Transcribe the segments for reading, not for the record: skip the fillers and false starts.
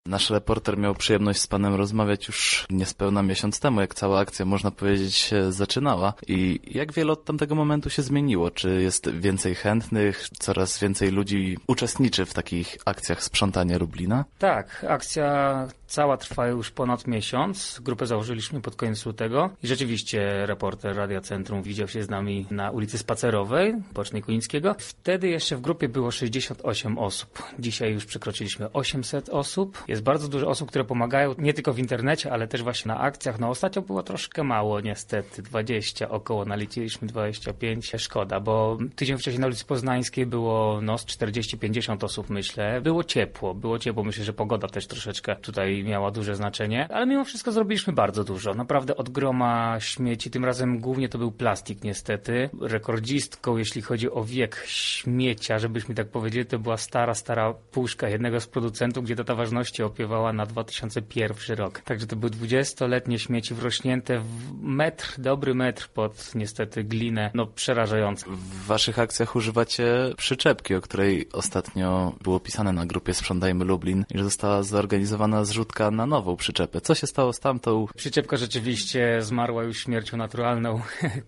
Nasz reporter miał przyjemność z panem rozmawiać już niespełna miesiąc temu, jak cała akcja, można powiedzieć, się zaczynała. I jak wiele od tamtego momentu się zmieniło? Czy jest więcej chętnych, coraz więcej ludzi uczestniczy w takich akcjach sprzątania Lublina? Tak, akcja cała trwa już ponad miesiąc. Grupę założyliśmy pod koniec lutego i rzeczywiście reporter Radia Centrum widział się z nami na ulicy Spacerowej, Bocznej Kunickiego. Wtedy jeszcze w grupie było 68 osób. Dzisiaj już przekroczyliśmy 800 osób. Jest bardzo dużo osób, które pomagają nie tylko w internecie, ale też właśnie na akcjach. No ostatnio było troszkę mało niestety, 20 około, naliczyliśmy 25. Szkoda, bo tydzień wcześniej na ulicy Poznańskiej było z 40-50 osób, myślę. Było ciepło. Myślę, że pogoda też troszeczkę tutaj miała duże znaczenie, ale mimo wszystko zrobiliśmy bardzo dużo. Naprawdę od groma śmieci, tym razem głównie to był plastik niestety. Rekordzistką, jeśli chodzi o wiek śmiecia, żebyśmy tak powiedzieli, to była stara puszka jednego z producentów, gdzie data ważności opiewała na 2001 rok. Także to były 20-letnie śmieci wrośnięte w dobry metr pod niestety glinę. Przerażające. W waszych akcjach używacie przyczepki, o której ostatnio było pisane na grupie Sprzątajmy Lublin i że została zorganizowana zrzutka na nową przyczepę. Co się stało z tamtą? Przyczepka rzeczywiście zmarła już śmiercią naturalną.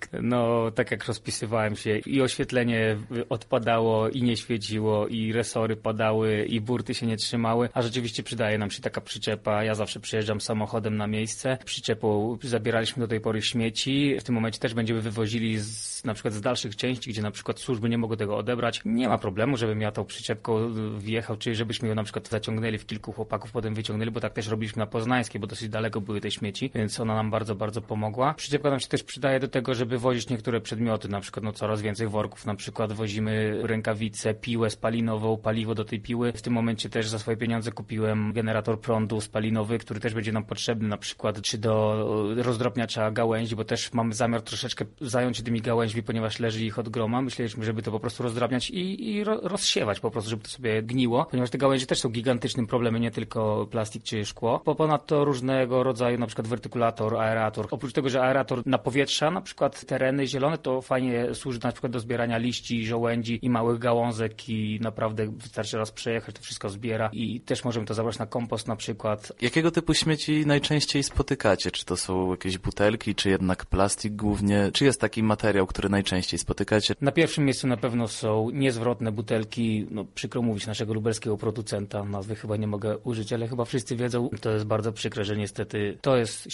Tak jak rozpisywałem się, i oświetlenie odpadało, i nie świeciło, i resory padały, i burty się nie trzymały, a rzeczywiście przydaje nam się taka przyczepa. Ja zawsze przyjeżdżam samochodem na miejsce. Przyczepą zabieraliśmy do tej pory śmieci. W tym momencie też będziemy wywozili na przykład z dalszych części, gdzie na przykład służby nie mogą tego odebrać. Nie ma problemu, żebym ja tą przyczepką wjechał, czy żebyśmy ją na przykład zaciągnęli w kilku chłopaków, potem wyciągnęli, bo tak też robiliśmy na Poznańskiej, bo dosyć daleko były te śmieci, więc ona nam bardzo, bardzo pomogła. Przyczepka nam się też przydaje do tego, żeby wozić niektóre przedmioty, na przykład coraz więcej worków, na przykład wozimy rękawice, piłę spalinową, paliwo do tej piły. W tym momencie też za swoje pieniądze kupiłem generator prądu spalinowy, który też będzie nam potrzebny, na przykład czy do rozdrobniacza gałęzi, bo też mamy zamiar troszeczkę zająć się tymi gałęźmi, ponieważ leży ich od groma. Myśleliśmy, żeby to po prostu rozdrabniać i rozsiewać po prostu, żeby to sobie gniło, ponieważ te gałęzie też są gigantycznym problemem, nie tylko plastik czy szkło. Ponadto różnego rodzaju na przykład wertykulator, aerator. Oprócz tego, że aerator napowietrza na przykład tereny zielone, to fajnie służy na przykład do zbierania liści, żołędzi i małych gałązek i naprawdę wystarczy raz przejechać, to wszystko zbiera i też możemy to zabrać na kompost na przykład. Jakiego typu śmieci najczęściej spotykacie? Czy to są jakieś butelki, czy jednak plastik głównie? Czy jest taki materiał, który najczęściej spotykacie? Na pierwszym miejscu na pewno są niezwrotne butelki, przykro mówić, naszego lubelskiego producenta, nazwy chyba nie mogę użyć, ale chyba wszyscy wiedzą, to jest bardzo przykre, że niestety to jest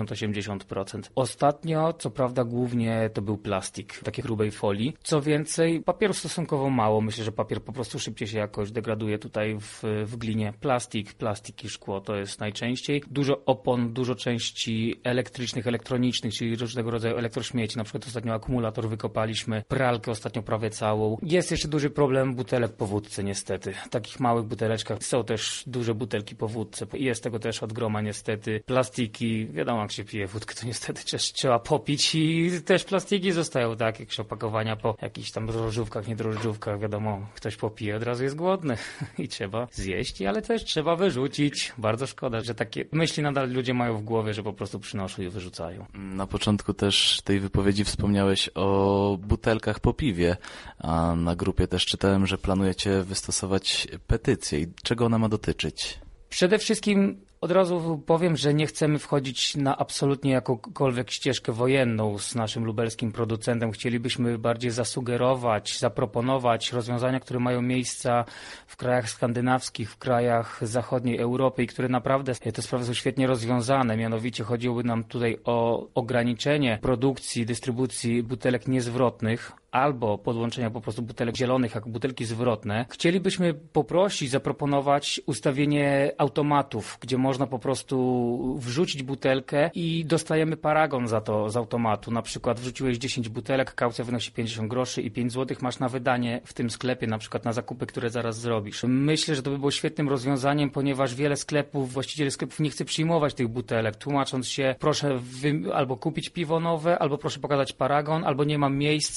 70-80%. Ostatnio, co prawda, głównie to był plastik, takiej grubej folii. Co więcej, papieru stosunkowo mało. Myślę, że papier po prostu szybciej się jakoś degraduje tutaj w glinie. Plastik i szkło to jest najczęściej. Dużo opon, dużo części elektrycznych, elektronicznych, czyli różnego rodzaju elektrośmieci. Na przykład ostatnio akumulator wykopaliśmy, pralkę ostatnio prawie całą. Jest jeszcze duży problem butelek po wódce niestety. W takich małych buteleczkach są też duże butelki po wódce. Jest tego też od groma niestety. Plastiki, wiadomo jak się pije wódkę, to niestety trzeba popić i też plastiki zostają tak, jakieś opakowania po jakichś tam drożdżówkach, niedrożdżówkach, wiadomo, ktoś popije, od razu jest głodny i trzeba zjeść, ale też trzeba wyrzucić. Bardzo szkoda, że takie myśli nadal ludzie mają w głowie, że po prostu przynoszą i wyrzucają. Na początku też tej wypowiedzi wspomniałeś o butelkach po piwie, a na grupie też czytałem, że planujecie wystosować petycję. I czego ona ma dotyczyć? Przede wszystkim od razu powiem, że nie chcemy wchodzić na absolutnie jakąkolwiek ścieżkę wojenną z naszym lubelskim producentem. Chcielibyśmy bardziej zasugerować, zaproponować rozwiązania, które mają miejsca w krajach skandynawskich, w krajach zachodniej Europy i które naprawdę te sprawy są świetnie rozwiązane. Mianowicie chodziłoby nam tutaj o ograniczenie produkcji, dystrybucji butelek niezwrotnych, albo podłączenia po prostu butelek zielonych jako butelki zwrotne. Chcielibyśmy poprosić, zaproponować ustawienie automatów, gdzie można po prostu wrzucić butelkę i dostajemy paragon za to z automatu. Na przykład wrzuciłeś 10 butelek, kaucja wynosi 50 groszy i 5 zł masz na wydanie w tym sklepie, na przykład na zakupy, które zaraz zrobisz. Myślę, że to by było świetnym rozwiązaniem, ponieważ wiele sklepów, właściciele sklepów nie chce przyjmować tych butelek, tłumacząc się, proszę albo kupić piwo nowe, albo proszę pokazać paragon, albo nie mam miejsca, bo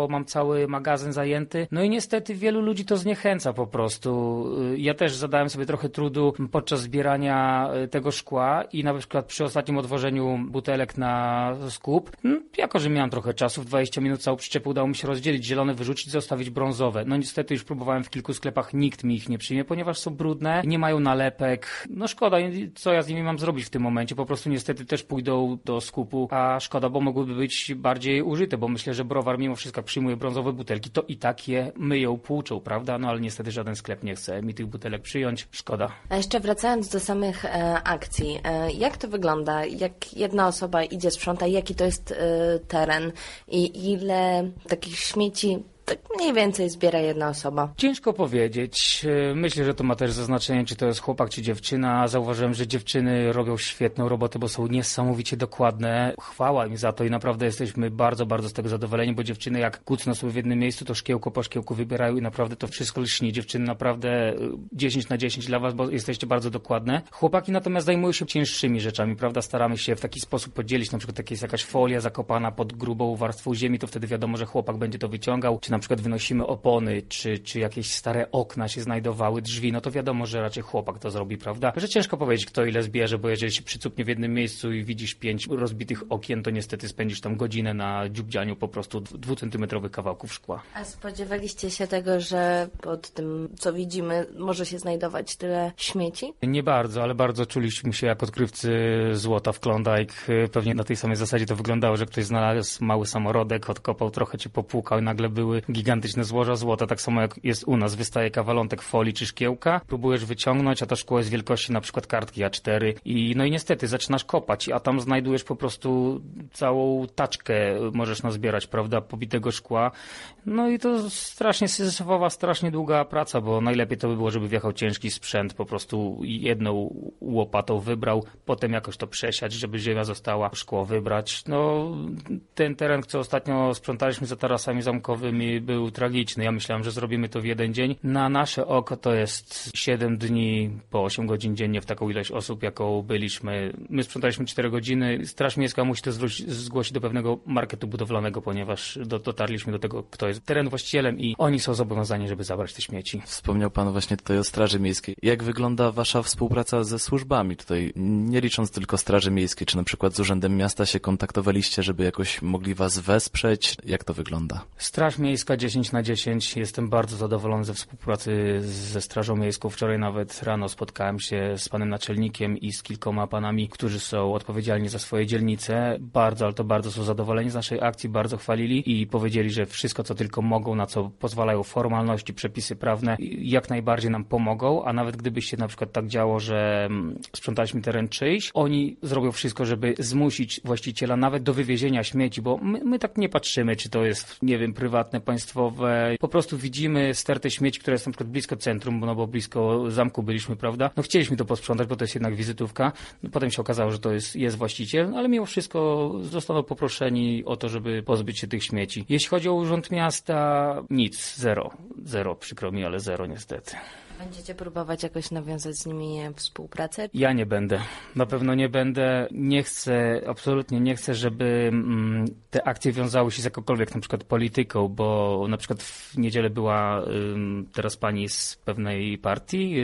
bo mam cały magazyn zajęty. No i niestety wielu ludzi to zniechęca po prostu. Ja też zadałem sobie trochę trudu podczas zbierania tego szkła i na przykład przy ostatnim odwożeniu butelek na skup, jako że miałem trochę czasu, w 20 minut całą przyczepę udało mi się rozdzielić, zielone wyrzucić, zostawić brązowe. No niestety już próbowałem w kilku sklepach, nikt mi ich nie przyjmie, ponieważ są brudne, nie mają nalepek. No szkoda, co ja z nimi mam zrobić w tym momencie? Po prostu niestety też pójdą do skupu, a szkoda, bo mogłyby być bardziej użyte, bo myślę, że browar mimo wszystko przyjmuje brązowe butelki, to i tak je myją, płuczą, prawda? No ale niestety żaden sklep nie chce mi tych butelek przyjąć. Szkoda. A jeszcze wracając do samych akcji, jak to wygląda? Jak jedna osoba idzie, sprząta, jaki to jest teren i ile takich śmieci tak mniej więcej zbiera jedna osoba? Ciężko powiedzieć. Myślę, że to ma też znaczenie, czy to jest chłopak, czy dziewczyna. Zauważyłem, że dziewczyny robią świetną robotę, bo są niesamowicie dokładne. Chwała im za to i naprawdę jesteśmy bardzo, bardzo z tego zadowoleni, bo dziewczyny jak kucną sobie w jednym miejscu, to szkiełko po szkiełku wybierają i naprawdę to wszystko lśni. Dziewczyny naprawdę 10 na 10 dla was, bo jesteście bardzo dokładne. Chłopaki natomiast zajmują się cięższymi rzeczami, prawda? Staramy się w taki sposób podzielić, na przykład jak jest jakaś folia zakopana pod grubą warstwą ziemi, to wtedy wiadomo, że chłopak będzie to wyciągał, czy na przykład wynosimy opony, czy jakieś stare okna się znajdowały, drzwi, no to wiadomo, że raczej chłopak to zrobi, prawda? Że ciężko powiedzieć, kto ile zbierze, bo jeżeli się przycupnie w jednym miejscu i widzisz 5 rozbitych okien, to niestety spędzisz tam godzinę na dziubdzianiu po prostu 2-centymetrowych kawałków szkła. A spodziewaliście się tego, że pod tym, co widzimy, może się znajdować tyle śmieci? Nie bardzo, ale bardzo czuliśmy się jak odkrywcy złota w Klondike. Pewnie na tej samej zasadzie to wyglądało, że ktoś znalazł mały samorodek, odkopał trochę, czy popłukał i nagle były gigantyczne złoża złota, tak samo jak jest u nas. Wystaje kawalątek folii czy szkiełka, próbujesz wyciągnąć, a to szkło jest wielkości na przykład kartki A4 i no i niestety zaczynasz kopać, a tam znajdujesz po prostu całą taczkę, możesz nazbierać, prawda, pobitego szkła. No i to strasznie syzyfowa, strasznie długa praca, bo najlepiej to by było, żeby wjechał ciężki sprzęt, po prostu jedną łopatą wybrał, potem jakoś to przesiać, żeby ziemia została, szkło wybrać. No ten teren, co ostatnio sprzątaliśmy za tarasami zamkowymi, był tragiczny. Ja myślałem, że zrobimy to w jeden dzień. Na nasze oko to jest 7 dni po 8 godzin dziennie w taką ilość osób, jaką byliśmy. My sprzątaliśmy 4 godziny. Straż Miejska musi to zgłosić do pewnego marketu budowlanego, ponieważ dotarliśmy do tego, kto jest teren właścicielem i oni są zobowiązani, żeby zabrać te śmieci. Wspomniał pan właśnie tutaj o Straży Miejskiej. Jak wygląda wasza współpraca ze służbami tutaj? Nie licząc tylko Straży Miejskiej, czy na przykład z Urzędem Miasta się kontaktowaliście, żeby jakoś mogli was wesprzeć? Jak to wygląda? Straż Miejska 10 na 10. Jestem bardzo zadowolony ze współpracy ze Strażą Miejską. Wczoraj nawet rano spotkałem się z panem naczelnikiem i z kilkoma panami, którzy są odpowiedzialni za swoje dzielnice. Bardzo, ale to bardzo są zadowoleni z naszej akcji, bardzo chwalili i powiedzieli, że wszystko, co tylko mogą, na co pozwalają formalności, przepisy prawne, jak najbardziej nam pomogą, a nawet gdyby się na przykład tak działo, że sprzątaliśmy teren czyjś, oni zrobią wszystko, żeby zmusić właściciela nawet do wywiezienia śmieci, bo my tak nie patrzymy, czy to jest, nie wiem, prywatne, państwowe. Po prostu widzimy stertę śmieci, która jest na przykład blisko centrum, bo blisko zamku byliśmy, prawda? No chcieliśmy to posprzątać, bo to jest jednak wizytówka. No, potem się okazało, że to jest właściciel, ale mimo wszystko zostaną poproszeni o to, żeby pozbyć się tych śmieci. Jeśli chodzi o Urząd Miasta, nic, zero. Zero, przykro mi, ale zero niestety. Będziecie próbować jakoś nawiązać z nimi współpracę? Ja nie będę. Na pewno nie będę. Nie chcę, absolutnie nie chcę, żeby te akcje wiązały się z jakąkolwiek na przykład polityką, bo na przykład w niedzielę była teraz pani z pewnej partii,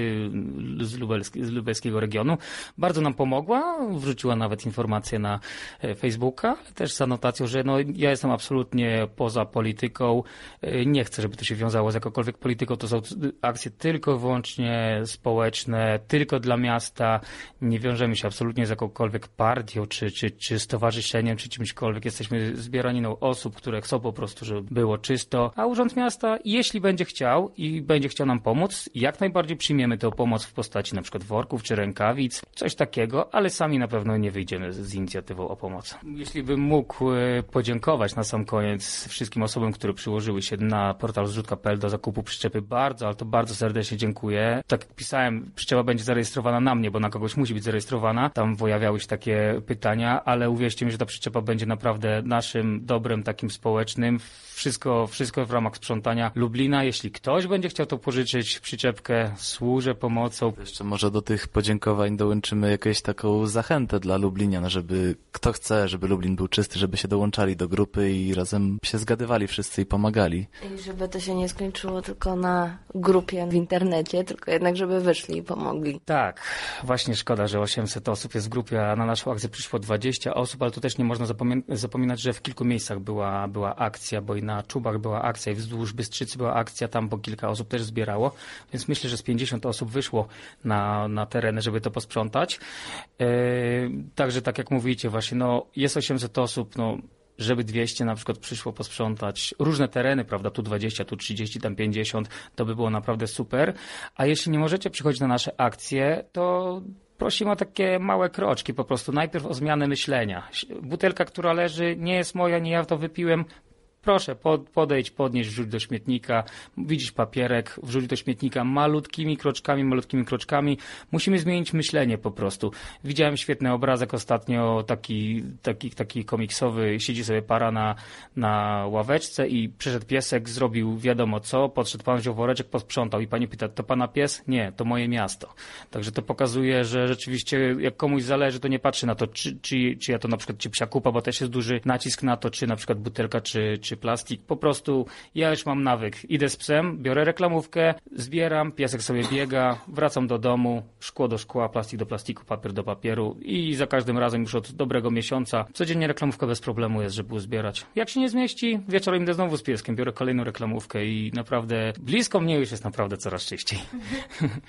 z lubelskiego regionu. Bardzo nam pomogła, wrzuciła nawet informację na Facebooka, ale też z anotacją, że no, ja jestem absolutnie poza polityką. Nie chcę, żeby to się wiązało z jakąkolwiek polityką. To są akcje tylko wyłącznie społeczne, tylko dla miasta. Nie wiążemy się absolutnie z jakąkolwiek partią, czy stowarzyszeniem, czy czymśkolwiek. Jesteśmy zbieraniną osób, które chcą po prostu, żeby było czysto. A Urząd Miasta, jeśli będzie chciał i będzie chciał nam pomóc, jak najbardziej przyjmiemy tę pomoc w postaci na przykład worków czy rękawic, coś takiego, ale sami na pewno nie wyjdziemy z inicjatywą o pomoc. Jeśli bym mógł podziękować na sam koniec wszystkim osobom, które przyłożyły się na portal zrzutka.pl do zakupu przyczepy, bardzo, ale to bardzo serdecznie dziękuję. dziękuję. Tak jak pisałem, przyczepa będzie zarejestrowana na mnie, bo na kogoś musi być zarejestrowana. Tam pojawiały się takie pytania, ale uwierzcie mi, że ta przyczepa będzie naprawdę naszym dobrem takim społecznym. Wszystko w ramach sprzątania Lublina. Jeśli ktoś będzie chciał to pożyczyć, przyczepkę, służę pomocą. Jeszcze może do tych podziękowań dołączymy jakąś taką zachętę dla Lublinian, żeby kto chce, żeby Lublin był czysty, żeby się dołączali do grupy i razem się zgadywali wszyscy i pomagali. I żeby to się nie skończyło tylko na grupie w internecie, tylko jednak żeby wyszli i pomogli. Tak, właśnie szkoda, że 800 osób jest w grupie, a na naszą akcję przyszło 20 osób, ale tu też nie można zapominać, że w kilku miejscach była akcja, bo i na Czubach była akcja i wzdłuż Bystrzycy była akcja, tam po kilka osób też zbierało, więc myślę, że z 50 osób wyszło na tereny, żeby to posprzątać. Także tak jak mówicie właśnie, no jest 800 osób, no żeby 200 na przykład przyszło posprzątać różne tereny, prawda, tu 20, tu 30, tam 50, to by było naprawdę super. A jeśli nie możecie przychodzić na nasze akcje, to prosimy o takie małe kroczki, po prostu najpierw o zmianę myślenia. Butelka, która leży, nie jest moja, nie ja to wypiłem. Proszę, podejdź, podnieść, wrzuć do śmietnika, widzisz papierek, wrzuć do śmietnika malutkimi kroczkami. Musimy zmienić myślenie po prostu. Widziałem świetny obrazek ostatnio, taki komiksowy, siedzi sobie para na ławeczce i przyszedł piesek, zrobił wiadomo co, podszedł pan, wziął woreczek, posprzątał i pani pyta, to pana pies? Nie, to moje miasto. Także to pokazuje, że rzeczywiście jak komuś zależy, to nie patrzy na to, czy ja to na przykład czy psia kupa, bo też jest duży nacisk na to, czy na przykład butelka, czy plastik. Po prostu ja już mam nawyk. Idę z psem, biorę reklamówkę, zbieram, piesek sobie biega, wracam do domu, szkło do szkła, plastik do plastiku, papier do papieru i za każdym razem już od dobrego miesiąca codziennie reklamówka bez problemu jest, żeby uzbierać. Jak się nie zmieści, wieczorem idę znowu z pieskiem, biorę kolejną reklamówkę i naprawdę blisko mnie już jest naprawdę coraz czyściej.